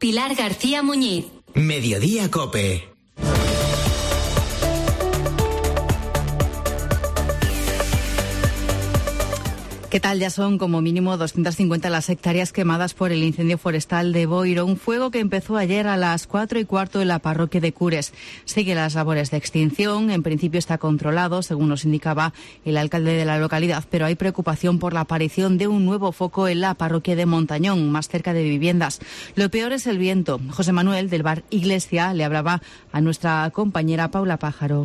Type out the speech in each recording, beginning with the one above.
Pilar García Muñiz. Mediodía COPE. ¿Qué tal? Ya son como mínimo 250 las hectáreas quemadas por el incendio forestal de Boiro, un fuego que empezó ayer a las 4:15 en la parroquia de Cures. Sigue las labores de extinción, en principio está controlado, según nos indicaba el alcalde de la localidad, pero hay preocupación por la aparición de un nuevo foco en la parroquia de Montañón, más cerca de viviendas. Lo peor es el viento. José Manuel, del bar Iglesia, le hablaba a nuestra compañera Paula Pájaro.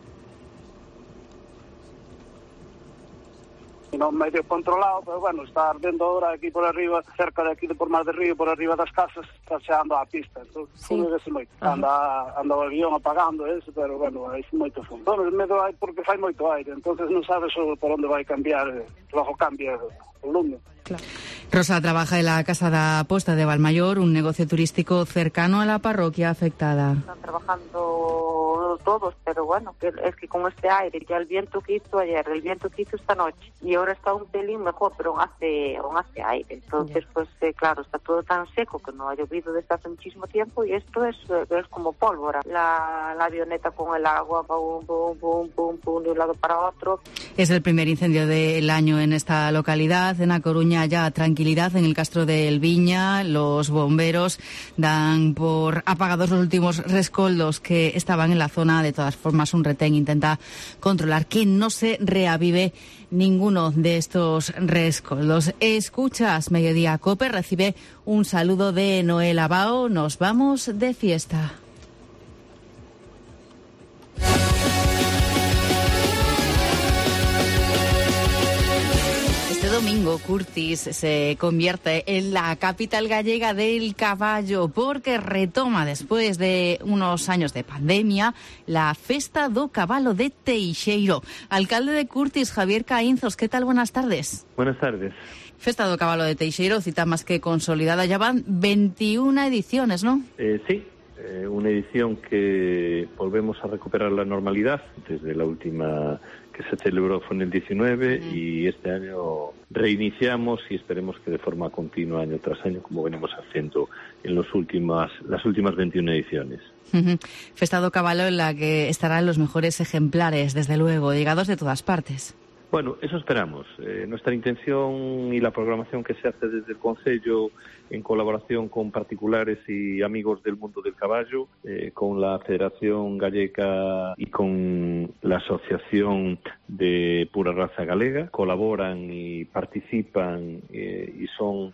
No medio controlado, pero bueno, está ardiendo ahora aquí por arriba, cerca de aquí de por Mar de Río, por arriba das casas, está cheando a pista, entón, sí. Moito. Anda o avión apagando eso, pero bueno, hai moito fundo. Bueno, medo hai porque fai moito aire, entonces non sabes por onde vai cambiar, logo cambia o lume. Claro. Rosa trabaja en la Casa da Posta de Valmayor, un negocio turístico cercano a la parroquia afectada. Están trabajando todos, pero bueno, es que con este aire, ya el viento que hizo ayer, el viento que hizo esta noche, y ahora está un pelín mejor, pero aún hace aire. Entonces, pues claro, está todo tan seco que no ha llovido desde hace muchísimo tiempo y esto es como pólvora. La avioneta con el agua, pum, pum, pum, pum, pum, de un lado para otro. Es el primer incendio del año en esta localidad. En A Coruña ya tranquilidad en el Castro del Viña. Los bomberos dan por apagados los últimos rescoldos que estaban en la zona. De todas formas, un retén intenta controlar que no se reavive ninguno de estos rescoldos. Escuchas Mediodía COPE, recibe un saludo de Noel Abao. Nos vamos de fiesta. Domingo Curtis se convierte en la capital gallega del caballo porque retoma después de unos años de pandemia la Festa do Cabalo de Teixeiro. Alcalde de Curtis, Javier Caínzos, ¿qué tal? Buenas tardes. Buenas tardes. Festa do Cabalo de Teixeiro, cita más que consolidada, ya van 21 ediciones, ¿no? Sí, una edición que volvemos a recuperar la normalidad desde la última que se celebró fue en el 19 y este año reiniciamos y esperemos que de forma continua año tras año como venimos haciendo en las últimas 21 ediciones. Festa do Cabalo en la que estarán los mejores ejemplares, desde luego, llegados de todas partes. Bueno, eso esperamos. Nuestra intención y la programación que se hace desde el Concello en colaboración con particulares y amigos del mundo del caballo, con la Federación Gallega y con la Asociación de Pura Raza Galega, colaboran y participan y son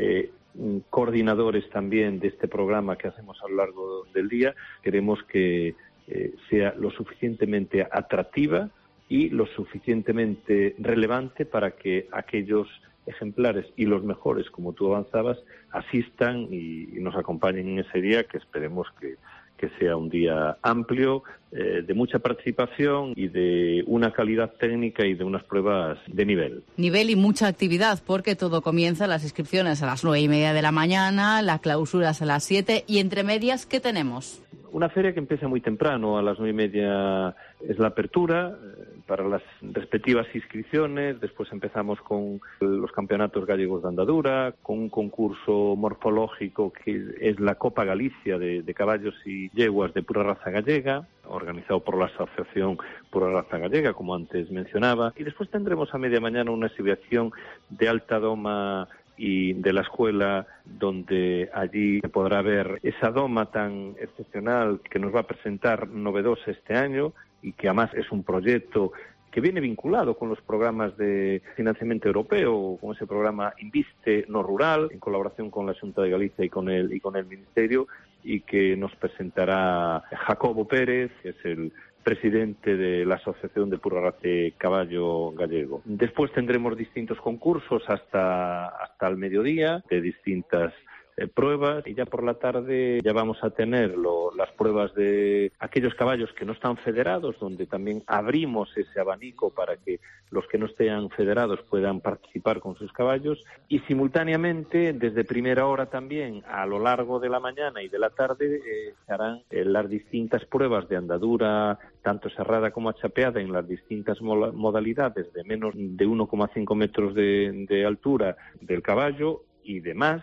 coordinadores también de este programa que hacemos a lo largo del día. Queremos que sea lo suficientemente atractiva y lo suficientemente relevante para que aquellos ejemplares y los mejores, como tú avanzabas, asistan y nos acompañen en ese día, que esperemos que sea un día amplio, de mucha participación y de una calidad técnica y de unas pruebas de nivel. Nivel y mucha actividad, porque todo comienza, las inscripciones a las 9:30 de la mañana, las clausuras a las 7 y entre medias, ¿qué tenemos? Una feria que empieza muy temprano, a las 9:30 es la apertura para las respectivas inscripciones, después empezamos con los campeonatos gallegos de andadura, con un concurso morfológico que es la Copa Galicia de caballos y yeguas de pura raza gallega, organizado por la Asociación Pura Raza Gallega, como antes mencionaba, y después tendremos a media mañana una exhibición de alta doma y de la escuela, donde allí se podrá ver esa doma tan excepcional que nos va a presentar novedosa este año y que además es un proyecto que viene vinculado con los programas de financiamiento europeo, con ese programa Inviste no Rural, en colaboración con la Xunta de Galicia y con el Ministerio, y que nos presentará Jacobo Pérez, que es el presidente de la Asociación de Pura Raza Caballo Gallego. Después tendremos distintos concursos hasta el mediodía, de distintas pruebas, y ya por la tarde ya vamos a tener las pruebas de aquellos caballos que no están federados, donde también abrimos ese abanico para que los que no estén federados puedan participar con sus caballos, y simultáneamente desde primera hora también a lo largo de la mañana y de la tarde se harán las distintas pruebas de andadura, tanto serrada como achapeada, en las distintas modalidades de menos de 1,5 metros de altura del caballo y demás,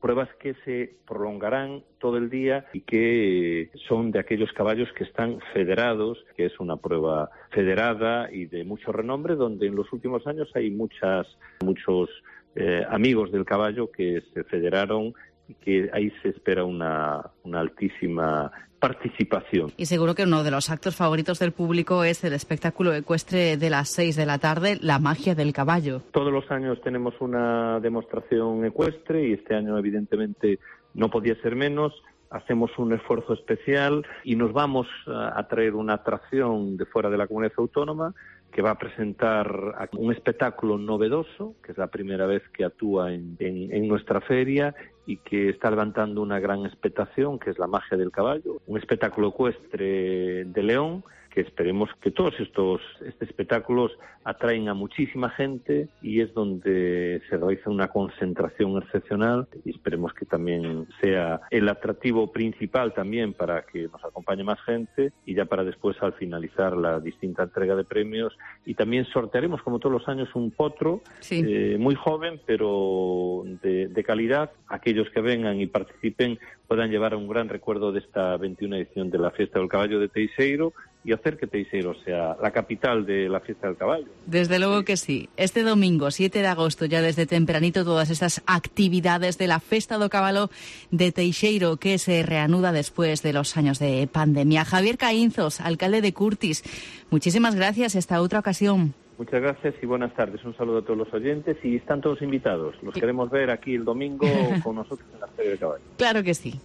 pruebas que se prolongarán todo el día y que son de aquellos caballos que están federados, que es una prueba federada y de mucho renombre, donde en los últimos años hay muchos amigos del caballo que se federaron y que ahí se espera una altísima participación. Y seguro que uno de los actos favoritos del público es el espectáculo ecuestre de las 6 de la tarde, la magia del caballo. Todos los años tenemos una demostración ecuestre y este año evidentemente no podía ser menos. Hacemos un esfuerzo especial y nos vamos a traer una atracción de fuera de la comunidad autónoma que va a presentar un espectáculo novedoso, que es la primera vez que actúa en nuestra feria y que está levantando una gran expectación, que es la magia del caballo, un espectáculo ecuestre de León, que esperemos que todos estos espectáculos atraen a muchísima gente y es donde se realiza una concentración excepcional y esperemos que también sea el atractivo principal también para que nos acompañe más gente y ya para después al finalizar la distinta entrega de premios y también sortearemos como todos los años un potro muy joven pero de calidad. Aquellos que vengan y participen puedan llevar un gran recuerdo de esta 21 edición de la Fiesta del Caballo de Teixeiro y hacer que Teixeiro sea la capital de la Fiesta del Caballo. Desde luego que sí. Este domingo, 7 de agosto, ya desde tempranito, todas estas actividades de la Festa do Caballo de Teixeiro, que se reanuda después de los años de pandemia. Javier Caínzos, alcalde de Curtis, muchísimas gracias. Esta otra ocasión. Muchas gracias y buenas tardes. Un saludo a todos los oyentes y están todos invitados. Los queremos ver aquí el domingo con nosotros en la Feria del Caballo. Claro que sí.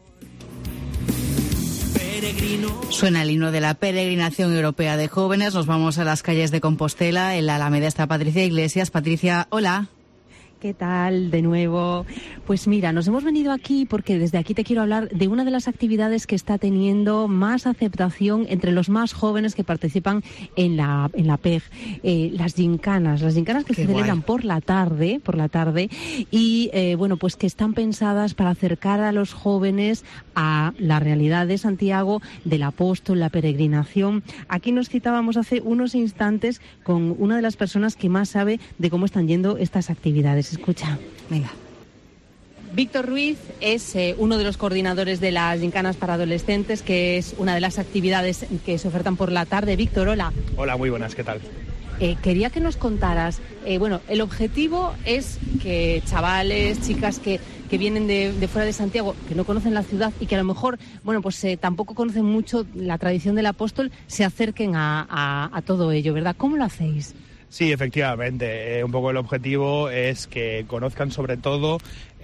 Suena el himno de la peregrinación europea de jóvenes. Nos vamos a las calles de Compostela. En la Alameda está Patricia Iglesias. Patricia, hola. ¿Qué tal? De nuevo. Pues mira, nos hemos venido aquí porque desde aquí te quiero hablar de una de las actividades que está teniendo más aceptación entre los más jóvenes que participan en la PEG. Las gincanas que se celebran por la tarde y bueno, pues que están pensadas para acercar a los jóvenes a la realidad de Santiago, del apóstol, la peregrinación. Aquí nos citábamos hace unos instantes con una de las personas que más sabe de cómo están yendo estas actividades. Escucha. Venga. Víctor Ruiz es uno de los coordinadores de las gincanas para adolescentes, que es una de las actividades que se ofertan por la tarde. Víctor, hola. Hola, muy buenas, ¿qué tal? Quería que nos contaras, bueno, el objetivo es que chavales, chicas que vienen de fuera de Santiago, que no conocen la ciudad y que a lo mejor, bueno, pues tampoco conocen mucho la tradición del apóstol, se acerquen a todo ello, ¿verdad? ¿Cómo lo hacéis? Sí, efectivamente. Un poco el objetivo es que conozcan sobre todo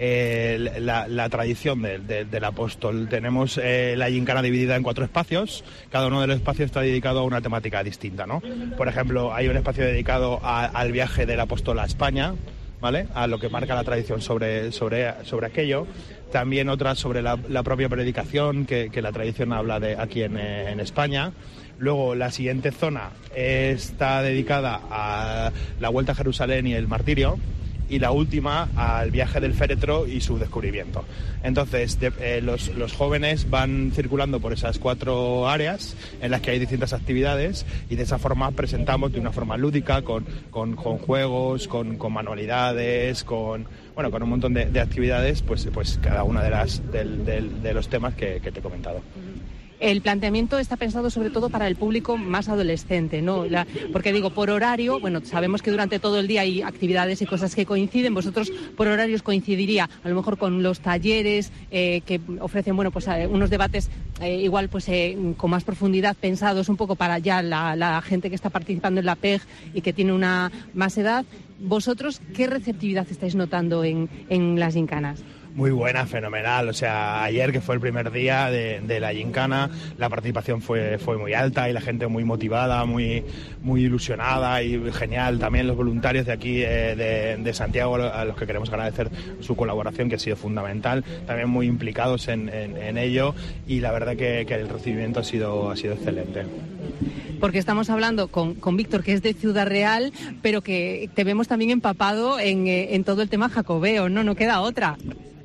la tradición del apóstol. Tenemos la gincana dividida en 4 espacios. Cada uno de los espacios está dedicado a una temática distinta, ¿no? Por ejemplo, hay un espacio dedicado al viaje del apóstol a España, ¿vale? A lo que marca la tradición sobre aquello. También otra sobre la propia predicación que la tradición habla de aquí en España. Luego la siguiente zona está dedicada a la Vuelta a Jerusalén y el martirio, y la última al viaje del féretro y su descubrimiento. Entonces los jóvenes van circulando por esas 4 áreas en las que hay distintas actividades y de esa forma presentamos de una forma lúdica con juegos, con manualidades, con un montón de actividades, pues cada una de los temas que te he comentado. El planteamiento está pensado sobre todo para el público más adolescente, ¿no? Porque digo, por horario, bueno, sabemos que durante todo el día hay actividades y cosas que coinciden. Vosotros por horarios coincidiría a lo mejor con los talleres que ofrecen, bueno, pues unos debates igual pues con más profundidad, pensados un poco para ya la gente que está participando en la PEG y que tiene una más edad. ¿Vosotros qué receptividad estáis notando en las gincanas? Muy buena, fenomenal. O sea, ayer, que fue el primer día de la gincana, la participación fue muy alta y la gente muy motivada, muy ilusionada y genial. También los voluntarios de aquí, de Santiago, a los que queremos agradecer su colaboración, que ha sido fundamental. También muy implicados en ello y la verdad que el recibimiento ha sido excelente. Porque estamos hablando con Víctor, que es de Ciudad Real, pero que te vemos también empapado en todo el tema jacobeo, ¿no? No queda otra.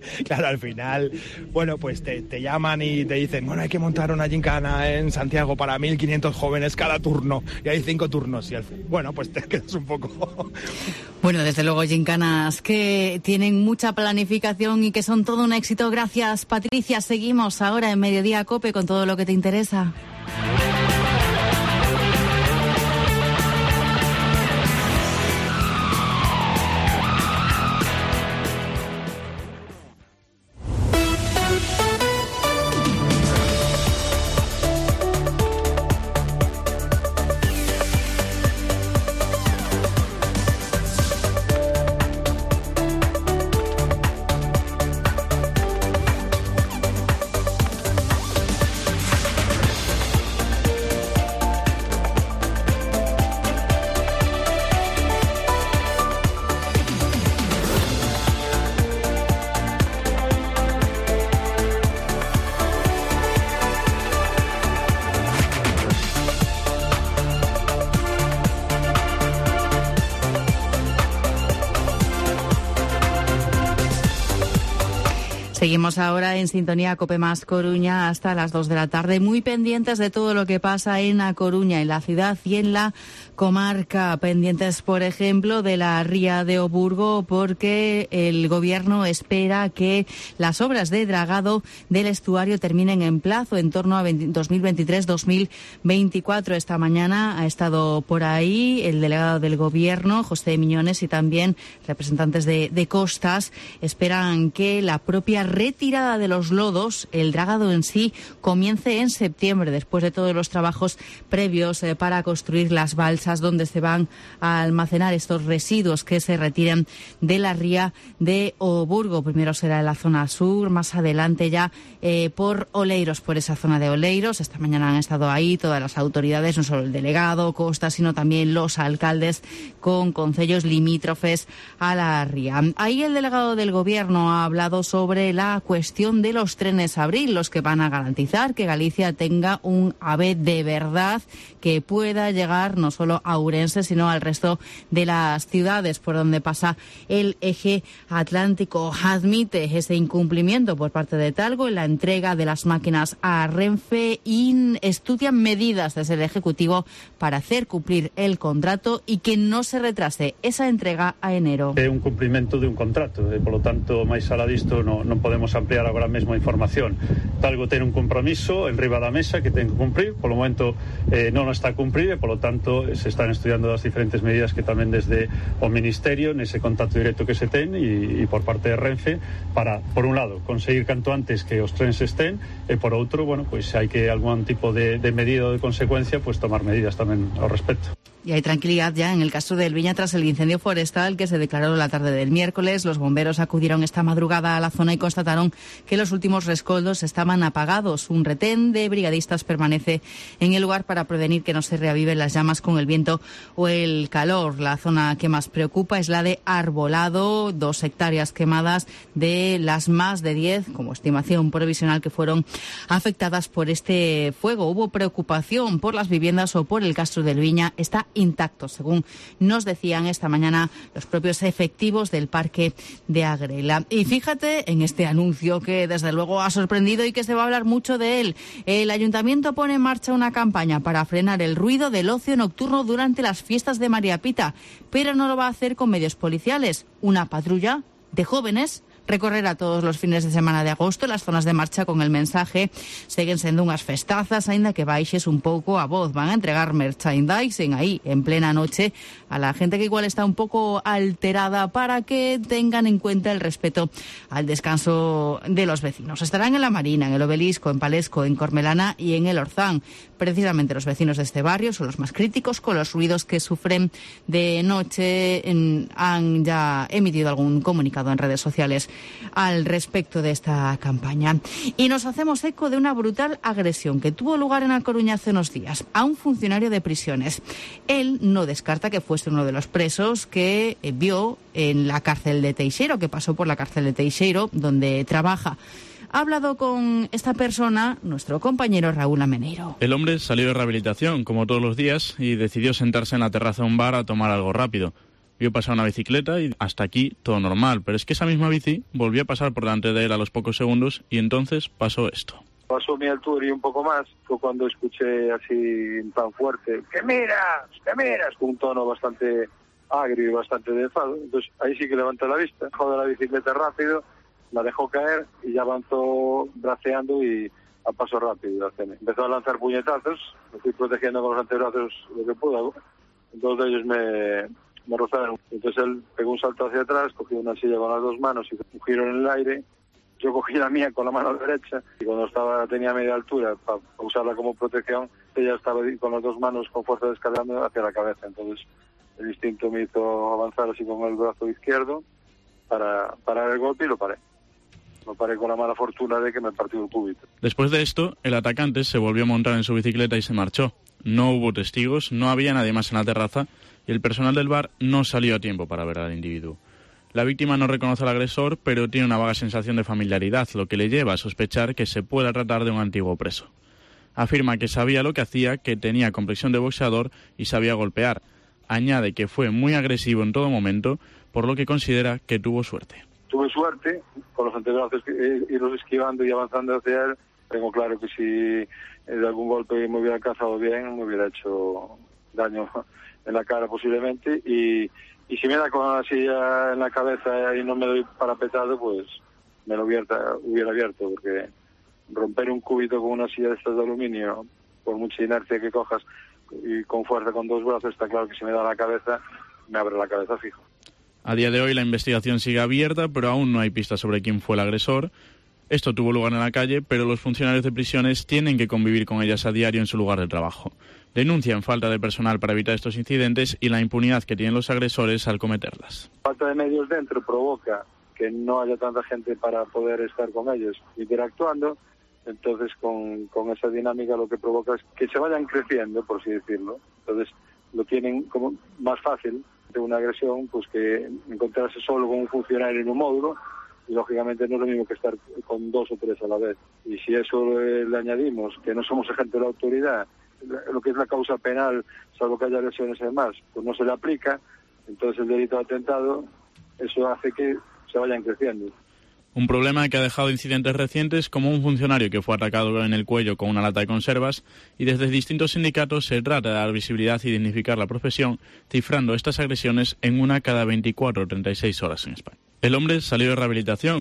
Claro, al final, bueno, pues te llaman y te dicen, bueno, hay que montar una gincana en Santiago para 1.500 jóvenes cada turno, y hay 5 turnos, y bueno, pues te quedas un poco... Bueno, desde luego, gincanas que tienen mucha planificación y que son todo un éxito. Gracias, Patricia. Seguimos ahora en Mediodía COPE con todo lo que te interesa. Seguimos ahora en sintonía COPE Más Coruña hasta las 2 de la tarde, muy pendientes de todo lo que pasa en A Coruña, en la ciudad y en la comarca. Pendientes, por ejemplo, de la ría de Oburgo, porque el gobierno espera que las obras de dragado del estuario terminen en plazo, en torno a 2023-2024. Esta mañana ha estado por ahí el delegado del gobierno, José Miñones, y también representantes de Costas. Esperan que la propia retirada de los lodos, el dragado en sí, comience en septiembre, después de todos los trabajos previos para construir las balsas donde se van a almacenar estos residuos que se retiran de la ría de Oburgo. Primero será en la zona sur, más adelante ya por Oleiros, por esa zona de Oleiros. Esta mañana han estado ahí todas las autoridades, no solo el delegado Costa, sino también los alcaldes con concellos limítrofes a la ría. Ahí el delegado del gobierno ha hablado sobre la cuestión de los trenes Abril, los que van a garantizar que Galicia tenga un AVE de verdad que pueda llegar no solo a Ourense, sino al resto de las ciudades por donde pasa el eje atlántico. Admite ese incumplimiento por parte de Talgo en la entrega de las máquinas a Renfe y estudian medidas desde el Ejecutivo para hacer cumplir el contrato y que no se retrase esa entrega a enero. É un cumprimento de un contrato, por lo tanto, máis alá disto non podemos ampliar agora mesmo a información. Talgo ten un compromiso en riba da mesa que ten que cumprir, polo momento non o está a cumprir e polo tanto se están estudiando as diferentes medidas que tamén desde o Ministerio nese contacto directo que se ten e por parte de Renfe para, por un lado, conseguir canto antes que os trens estén e por outro, bueno, pois hai que algún tipo de medida ou de consecuencia, pues tomar medidas tamén ao respecto. Y hay tranquilidad ya en el caso del Viña tras el incendio forestal que se declaró la tarde del miércoles. Los bomberos acudieron esta madrugada a la zona y constataron que los últimos rescoldos estaban apagados. Un retén de brigadistas permanece en el lugar para prevenir que no se reaviven las llamas con el viento o el calor. La zona que más preocupa es la de Arbolado, 2 hectáreas quemadas de las más de 10, como estimación provisional, que fueron afectadas por este fuego. Hubo preocupación por las viviendas o por el Castro del Viña. Está intacto, según nos decían esta mañana los propios efectivos del Parque de Agrela. Y fíjate en este anuncio que desde luego ha sorprendido y que se va a hablar mucho de él. El Ayuntamiento pone en marcha una campaña para frenar el ruido del ocio nocturno durante las fiestas de María Pita, pero no lo va a hacer con medios policiales. Una patrulla de jóvenes recorrerá todos los fines de semana de agosto las zonas de marcha con el mensaje: seguen sendo unhas festazas, aínda que baixes un pouco a voz. Van a entregar merchandising aí en plena noche a la gente que igual está un poco alterada, para que tengan en cuenta el respeto al descanso de los vecinos. Estarán en la Marina, en el Obelisco, en Palesco, en Cormelana y en el Orzán. Precisamente los vecinos de este barrio son los más críticos con los ruidos que sufren de noche. Han ya emitido algún comunicado en redes sociales al respecto de esta campaña. Y nos hacemos eco de una brutal agresión que tuvo lugar en A Coruña hace unos días a un funcionario de prisiones. Él no descarta que fuese uno de los presos que vio en la cárcel de Teixeiro, que pasó por la cárcel de Teixeiro, donde trabaja. Ha hablado con esta persona nuestro compañero Raúl Ameneiro. El hombre salió de rehabilitación, como todos los días, y decidió sentarse en la terraza de un bar a tomar algo rápido. Vio pasar una bicicleta y hasta aquí todo normal, pero es que esa misma bici volvió a pasar por delante de él a los pocos segundos y entonces pasó esto. Pasó mi altura y un poco más, fue cuando escuché así tan fuerte, ¡que miras! Con un tono bastante agrio y bastante de enfado. Entonces ahí sí que levanté la vista, bajó de la bicicleta rápido, la dejó caer y ya avanzó braceando y a paso rápido. Empezó a lanzar puñetazos, me fui protegiendo con los antebrazos lo que pude. Dos de ellos me rozaron. Entonces él pegó un salto hacia atrás, cogió una silla con las dos manos y un giro en el aire. Yo cogí la mía con la mano derecha y cuando tenía media altura para usarla como protección, ella estaba con las dos manos con fuerza descargando hacia la cabeza. Entonces el instinto me hizo avanzar así con el brazo izquierdo para parar el golpe y lo paré. Lo paré con la mala fortuna de que me partió el cúbito. Después de esto, el atacante se volvió a montar en su bicicleta y se marchó. No hubo testigos, no había nadie más en la terraza y el personal del bar no salió a tiempo para ver al individuo. La víctima no reconoce al agresor, pero tiene una vaga sensación de familiaridad, lo que le lleva a sospechar que se pueda tratar de un antiguo preso. Afirma que sabía lo que hacía, que tenía complexión de boxeador y sabía golpear. Añade que fue muy agresivo en todo momento, por lo que considera que tuvo suerte. Tuve suerte, con los antebrazos irlos esquivando y avanzando hacia él. Tengo claro que si de algún golpe me hubiera alcanzado bien, me hubiera hecho daño en la cara posiblemente. Y si me da con la silla en la cabeza y no me doy parapetado, pues me lo hubiera abierto, porque romper un cúbito con una silla de estas de aluminio, por mucha inercia que cojas y con fuerza con dos brazos, está claro que si me da la cabeza, me abre la cabeza fijo. A día de hoy la investigación sigue abierta, pero aún no hay pistas sobre quién fue el agresor. Esto tuvo lugar en la calle, pero los funcionarios de prisiones tienen que convivir con ellas a diario en su lugar de trabajo. Denuncian falta de personal para evitar estos incidentes y la impunidad que tienen los agresores al cometerlas. Falta de medios dentro provoca que no haya tanta gente para poder estar con ellos interactuando. Entonces con esa dinámica lo que provoca es que se vayan creciendo, por así decirlo. Entonces lo tienen como más fácil de una agresión, pues que encontrarse solo con un funcionario en un módulo, y lógicamente no es lo mismo que estar con dos o tres a la vez. Y si eso le añadimos que no somos agentes de la autoridad, lo que es la causa penal, salvo que haya lesiones y demás, pues no se le aplica, entonces el delito de atentado, eso hace que se vayan creciendo. Un problema que ha dejado incidentes recientes como un funcionario que fue atacado en el cuello con una lata de conservas, y desde distintos sindicatos se trata de dar visibilidad y dignificar la profesión, cifrando estas agresiones en una cada 24 o 36 horas en España. El hombre salió de rehabilitación.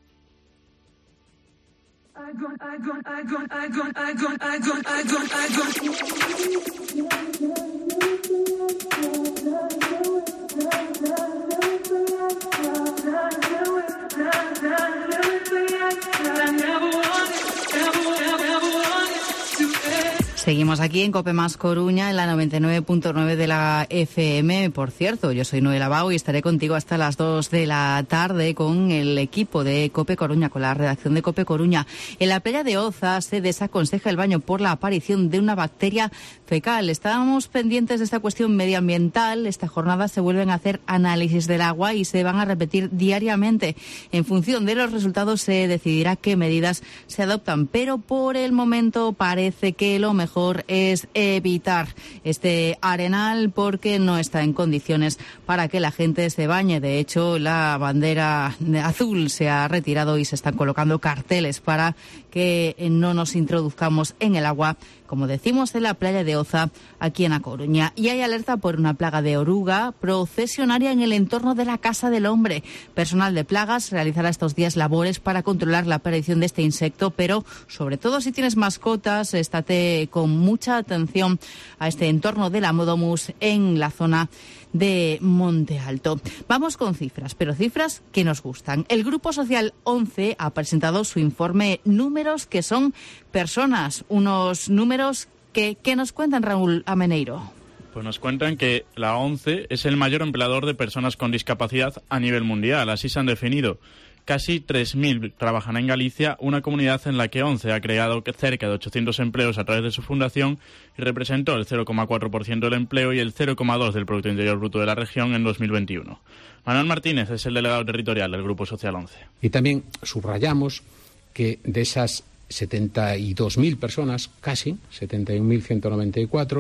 Seguimos aquí en COPE Más Coruña, en la 99.9 de la FM. Por cierto, yo soy Noela Bau y estaré contigo hasta las 2 de la tarde con el equipo de COPE Coruña, con la redacción de COPE Coruña. En la playa de Oza se desaconseja el baño por la aparición de una bacteria fecal. Estábamos pendientes de esta cuestión medioambiental. Esta jornada se vuelven a hacer análisis del agua y se van a repetir diariamente. En función de los resultados se decidirá qué medidas se adoptan, pero por el momento parece que lo mejor es evitar este arenal porque no está en condiciones para que la gente se bañe. De hecho, la bandera azul se ha retirado y se están colocando carteles para que no nos introduzcamos en el agua, como decimos, en la playa de Oza, aquí en A Coruña. Y hay alerta por una plaga de oruga procesionaria en el entorno de la Casa del Hombre. Personal de plagas realizará estos días labores para controlar la aparición de este insecto, pero sobre todo si tienes mascotas, estate con mucha atención a este entorno de la Modomus en la zona de Monte Alto. Vamos con cifras, pero cifras que nos gustan. El Grupo Social 11 ha presentado su informe Números que son personas, unos números que nos cuentan, Raúl Ameneiro. Pues nos cuentan que la ONCE es el mayor empleador de personas con discapacidad a nivel mundial, así se han definido. Casi 3.000 trabajan en Galicia, una comunidad en la que ONCE ha creado cerca de 800 empleos a través de su fundación y representó el 0,4% del empleo y el 0,2% del Producto Interior Bruto de la región en 2021. Manuel Martínez es el delegado territorial del Grupo Social 11. Y también subrayamos que de esas 72.000 personas, casi 71.194,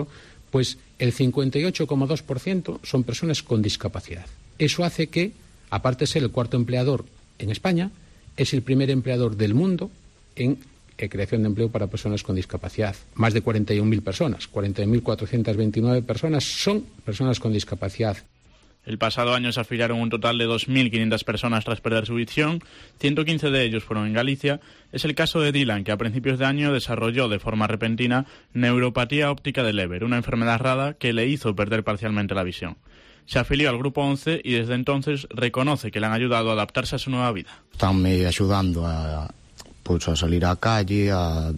pues el 58,2% son personas con discapacidad. Eso hace que, aparte de ser el cuarto empleador en España, es el primer empleador del mundo en creación de empleo para personas con discapacidad. Más de 41.000 personas, 40.429 personas son personas con discapacidad. El pasado año se afiliaron un total de 2.500 personas tras perder su visión, 115 de ellos fueron en Galicia. Es el caso de Dylan, que a principios de año desarrolló de forma repentina neuropatía óptica de Leber, una enfermedad rara que le hizo perder parcialmente la visión. Se afilió al Grupo 11 y desde entonces reconoce que le han ayudado a adaptarse a su nueva vida. Estánme ayudando a salir á calle, a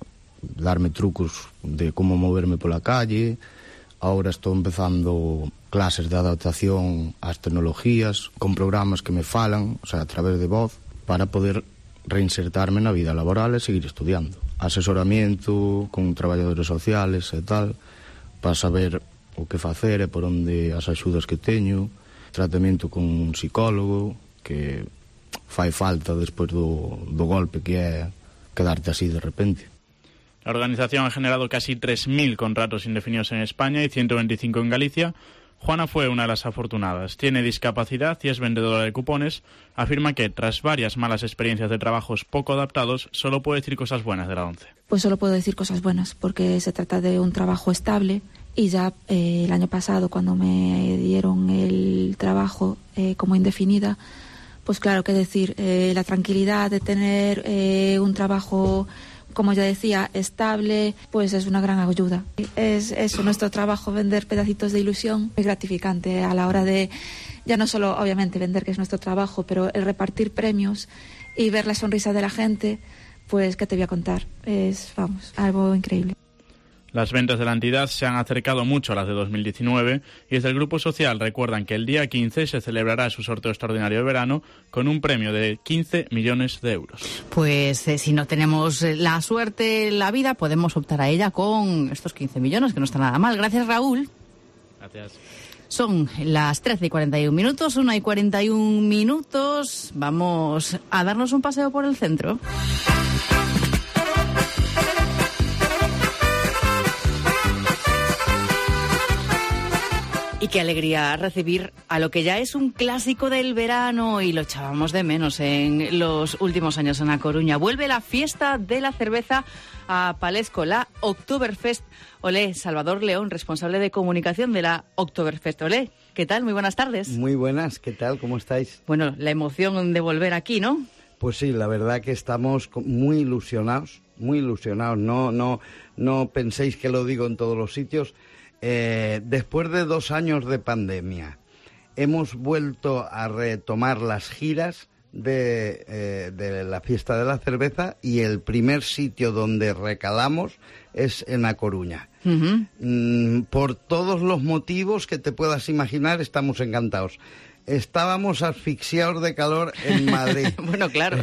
darme trucos de como moverme pola calle. Ahora estou empezando clases de adaptación ás tecnologías, con programas que me falan, o sea, a través de voz, para poder reinsertarme na vida laboral e seguir estudiando. Asesoramiento con traballadores sociales e tal, para saber o que facer e por onde as axudas que teño, tratamento con un psicólogo, que fai falta despois do golpe que é quedarte así de repente. La organización ha generado casi 3.000 contratos indefinidos en España y 125 en Galicia. Juana fue una de las afortunadas. Tiene discapacidad y es vendedora de cupones. Afirma que, tras varias malas experiencias de trabajos poco adaptados, solo puede decir cosas buenas de la ONCE. Pues solo puedo decir cosas buenas, porque se trata de un trabajo estable. Y ya el año pasado, cuando me dieron el trabajo como indefinida, pues claro que decir, la tranquilidad de tener un trabajo, como ya decía, estable, pues es una gran ayuda. Es eso, nuestro trabajo, vender pedacitos de ilusión, es gratificante a la hora de, ya no solo obviamente vender, que es nuestro trabajo, pero el repartir premios y ver la sonrisa de la gente, pues qué te voy a contar, es, vamos, algo increíble. Las ventas de la entidad se han acercado mucho a las de 2019 y desde el Grupo Social recuerdan que el día 15 se celebrará su sorteo extraordinario de verano con un premio de 15 millones de euros. Pues si no tenemos la suerte en la vida, podemos optar a ella con estos 15 millones, que no está nada mal. Gracias, Raúl. Gracias. Son las 13:41 minutos, 1:41 minutos. Vamos a darnos un paseo por el centro. Y qué alegría recibir a lo que ya es un clásico del verano y lo echábamos de menos en los últimos años en A Coruña. Vuelve la fiesta de la cerveza a Palesco, la Oktoberfest. Olé, Salvador León, responsable de comunicación de la Oktoberfest. Olé, ¿qué tal? Muy buenas tardes. Muy buenas, ¿qué tal? ¿Cómo estáis? Bueno, la emoción de volver aquí, ¿no? Pues sí, la verdad que estamos muy ilusionados, muy ilusionados. No penséis que lo digo en todos los sitios. Después de 2 años de pandemia, hemos vuelto a retomar las giras de la fiesta de la cerveza y el primer sitio donde recalamos es en A Coruña. Uh-huh. Por todos los motivos que te puedas imaginar, estamos encantados. Estábamos asfixiados de calor en Madrid. Bueno, claro.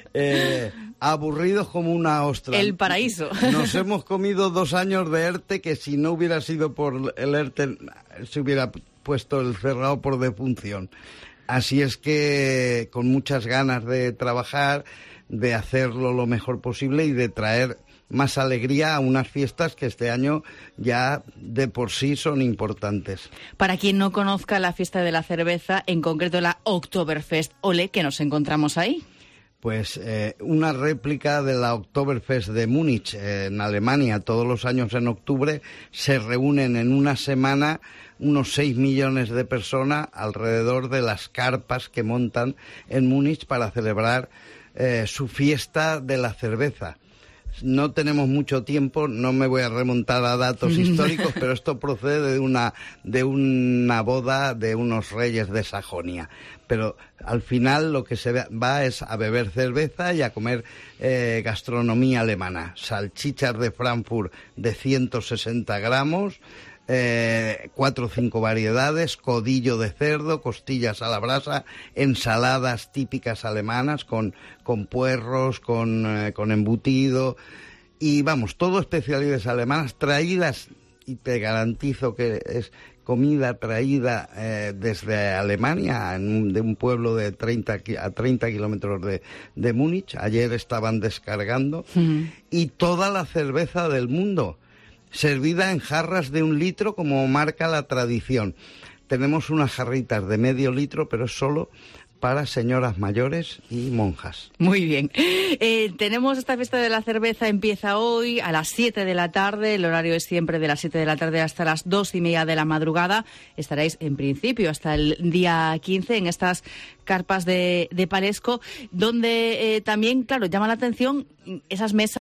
Aburridos como una ostra. El paraíso. Nos hemos comido 2 años de ERTE, que si no hubiera sido por el ERTE se hubiera puesto el cerrado por defunción. Así es que con muchas ganas de trabajar, de hacerlo lo mejor posible y de traer más alegría a unas fiestas que este año ya de por sí son importantes. Para quien no conozca la fiesta de la cerveza, en concreto la Oktoberfest, ole, ¿qué nos encontramos ahí? Pues una réplica de la Oktoberfest de Múnich, en Alemania. Todos los años en octubre se reúnen en una semana unos 6 millones de personas alrededor de las carpas que montan en Múnich para celebrar su fiesta de la cerveza. No tenemos mucho tiempo, no me voy a remontar a datos históricos, pero esto procede de una boda de unos reyes de Sajonia. Pero al final lo que se va es a beber cerveza y a comer gastronomía alemana. Salchichas de Frankfurt de 160 gramos, 4 o 5 variedades, codillo de cerdo, costillas a la brasa, ensaladas típicas alemanas con puerros, con embutido y vamos, todo especialidades alemanas traídas, y te garantizo que es comida traída desde Alemania, de un pueblo de 30 kilómetros de Múnich. Ayer estaban descargando y toda la cerveza del mundo. servida en jarras de 1 litro como marca la tradición. Tenemos unas jarritas de medio litro, pero es solo para señoras mayores y monjas. Muy bien. Tenemos esta fiesta de la cerveza, empieza hoy a las 7 de la tarde. El horario es siempre de las 7 de la tarde hasta las 2:30 de la madrugada. Estaréis en principio hasta el día 15 en estas carpas de Palesco, donde también, claro, llama la atención esas mesas